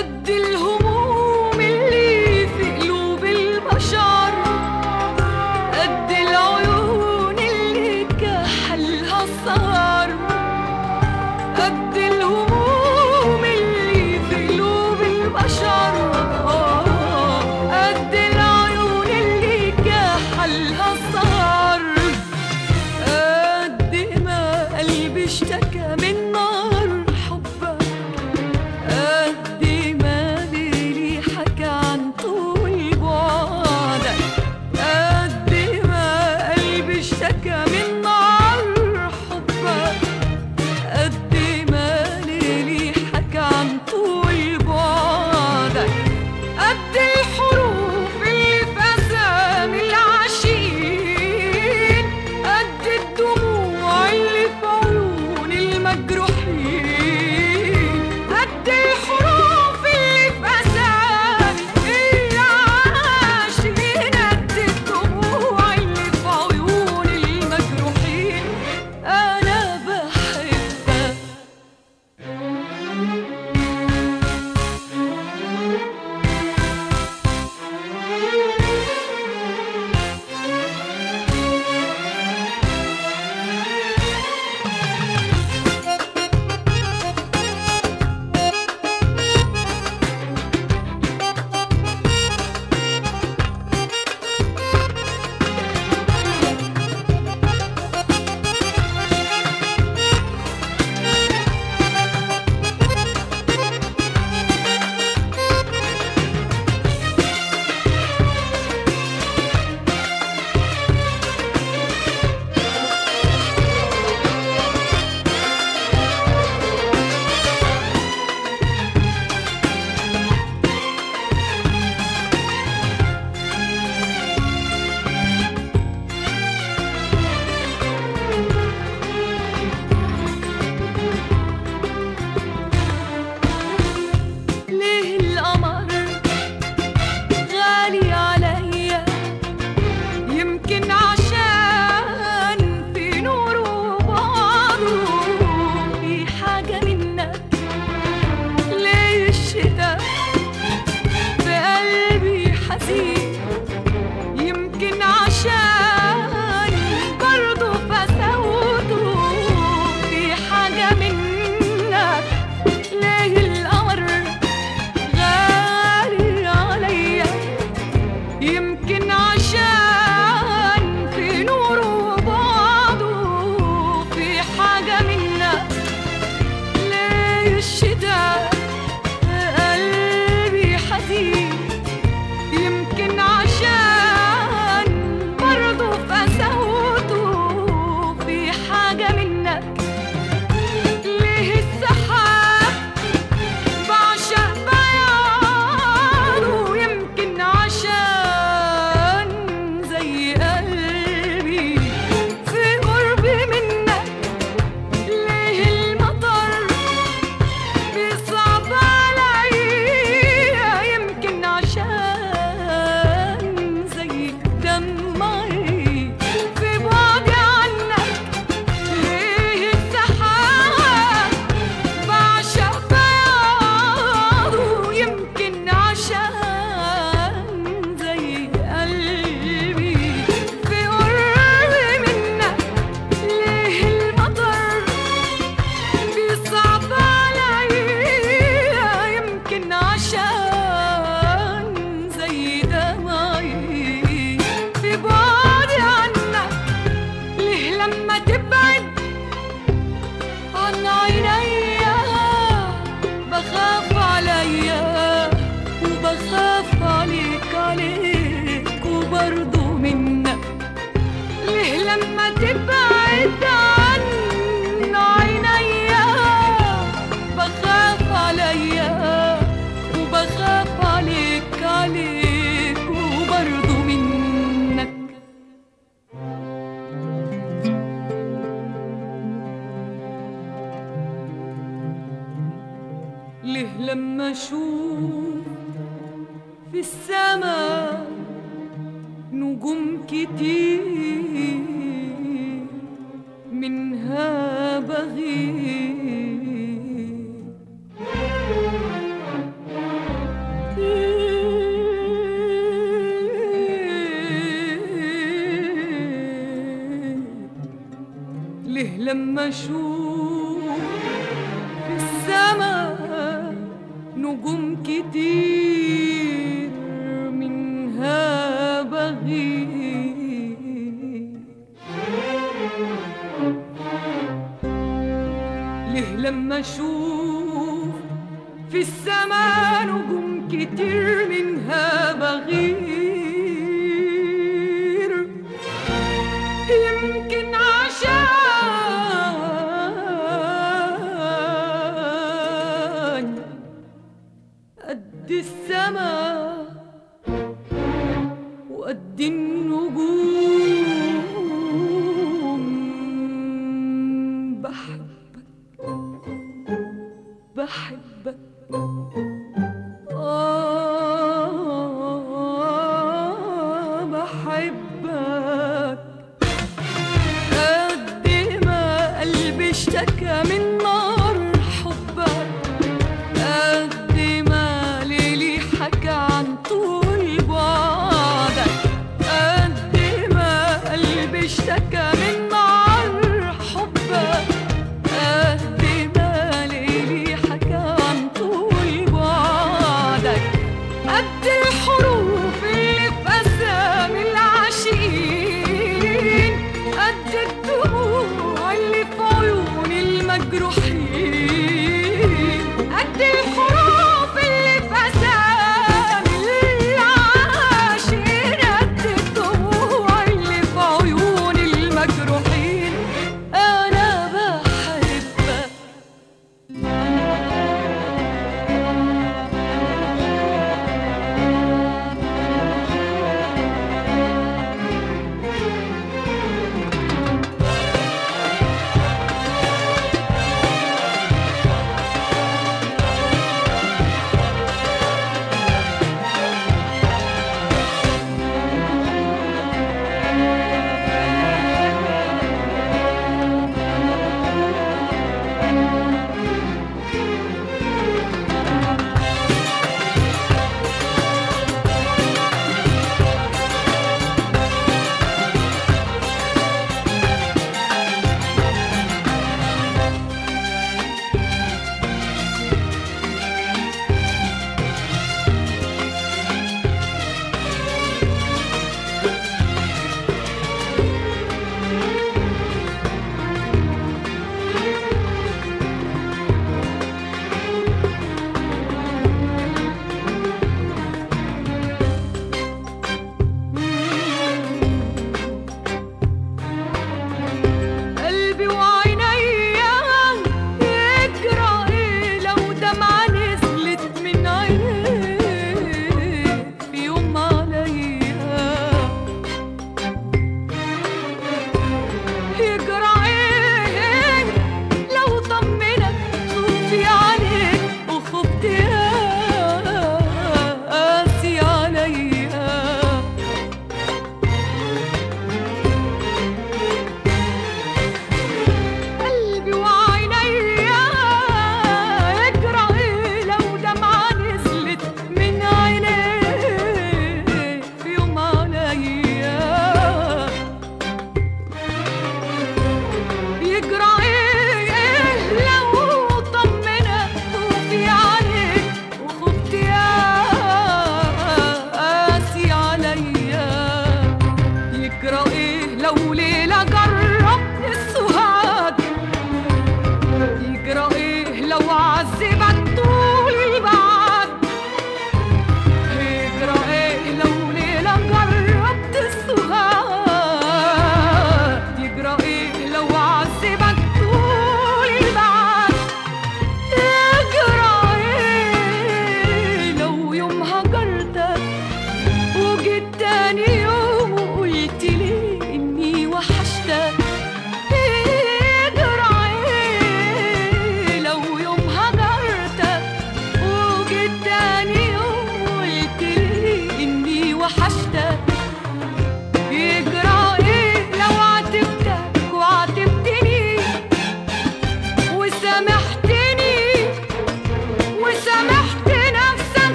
قد الهموم اللي في قلوب البشر، قد العيون اللي كحلها السهر، قد الهموم اللي في قلوب البشر، قد العيون اللي كحلها السهر، قد ما قلبي اشتكى من نار حبك، قد ما ليلي حكى عن طول بعدك، قد ما قلبي اشتكى من نار حبك، قد ما ليلي حكى عن طول بعدك، قد الحروف اللي في أسامي العاشقين، قد الدموع اللي في عيون المجروحين، قد الحروف اللي في أسامي العاشقين، قد الدموع اللي في عيون المجروحين. أنا بحبك ليه القمر غالي عليا، يمكن عشان في نوره وبعضه في حاجة منك، ليه الشتا في قلبي حزين، يمكن عشان برضه فسوته في حاجة منك، ليه القمر غالي عليا، يمكن عشان في نوره وبعضه في حاجة منك، ليه الشتا قلبي حزين، يمكن عشان برضه فسوته في حاجة منك، ليه السحاب بعشق بياضه، يمكن عشان زي قلبي في قربي منك، ليه المطر بيصعب عليا، يمكن عشان زي دمعي في بعدي عنك، ليه السحاب بعشق بياضه، يمكن عشان زي قلبي في قربي منك، ليه المطر بيصعب عليا، يمكن عشان زي دمعي في بعدي عنك، ليه لما تبعد عن عينيا بخاف عليا وبخاف عليك وبرضه منك، ليه لما تبعد عن عينيا بخاف عليا وبخاف عليك وبرضه منك. ليه لما اشوف في السما نجوم كتير منها بغيب، لما اشوف في السما نجوم كتير منها بغير، ليه لما اشوف في السما نجوم كتير منها بغير، يمكن عشان قد السما وقد النجوم بحبك بحبك بحبك. قد ما قلبي اشتكى من نار حبك، قد ما ليلي حكى عن طول بعدك، قد ما قلبي اشتكى من نار حبك، قد ما ليلي حكى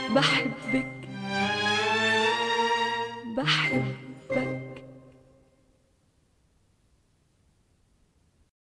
بحبك بحبك